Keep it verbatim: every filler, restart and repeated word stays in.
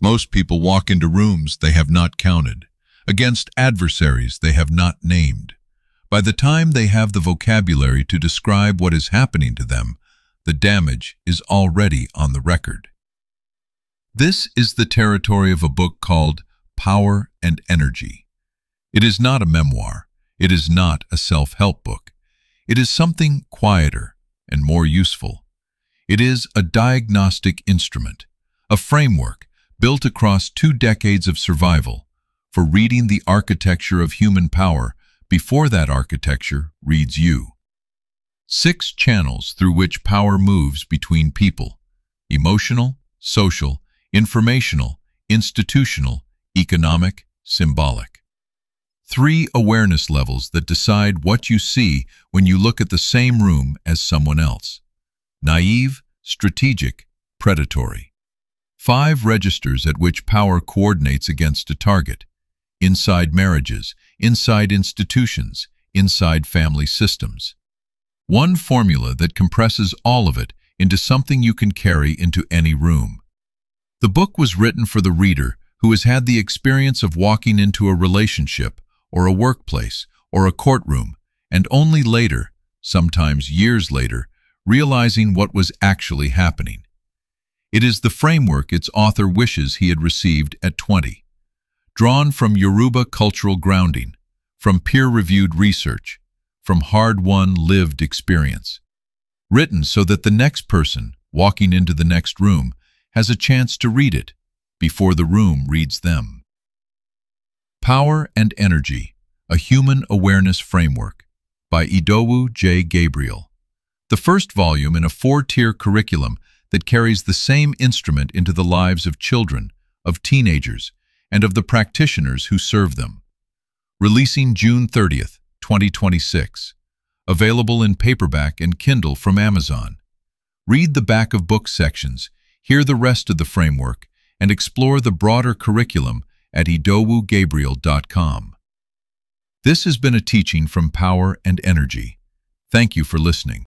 Most people walk into rooms they have not counted, against adversaries they have not named. By the time they have the vocabulary to describe what is happening to them, the damage is already on the record. This is the territory of a book called Power and Energy. It is not a memoir. It is not a self-help book. It is something quieter and more useful. It is a diagnostic instrument, a framework built across two decades of survival for reading the architecture of human power before that architecture reads you. Six channels through which power moves between people: emotional, social, informational, institutional, economic, symbolic. Three awareness levels that decide what you see when you look at the same room as someone else: naive, strategic, predatory. Five registers at which power coordinates against a target: inside marriages, inside institutions, inside family systems. One formula that compresses all of it into something you can carry into any room. The book was written for the reader who has had the experience of walking into a relationship or a workplace or a courtroom, and only later, sometimes years later, realizing what was actually happening. It is the framework its author wishes he had received at twenty. Drawn from Yoruba cultural grounding, from peer-reviewed research, from hard-won lived experience. Written so that the next person walking into the next room has a chance to read it before the room reads them. Power and Energy, A Human Awareness Framework by Idowu J. Gabriel. The first volume in a four-tier curriculum that carries the same instrument into the lives of children, of teenagers, and of the practitioners who serve them. Releasing June thirtieth, twenty twenty-six. Available in paperback and Kindle from Amazon. Read the back of book sections, hear the rest of the framework, and explore the broader curriculum at idowu gabriel dot com. This has been a teaching from Power and Energy. Thank you for listening.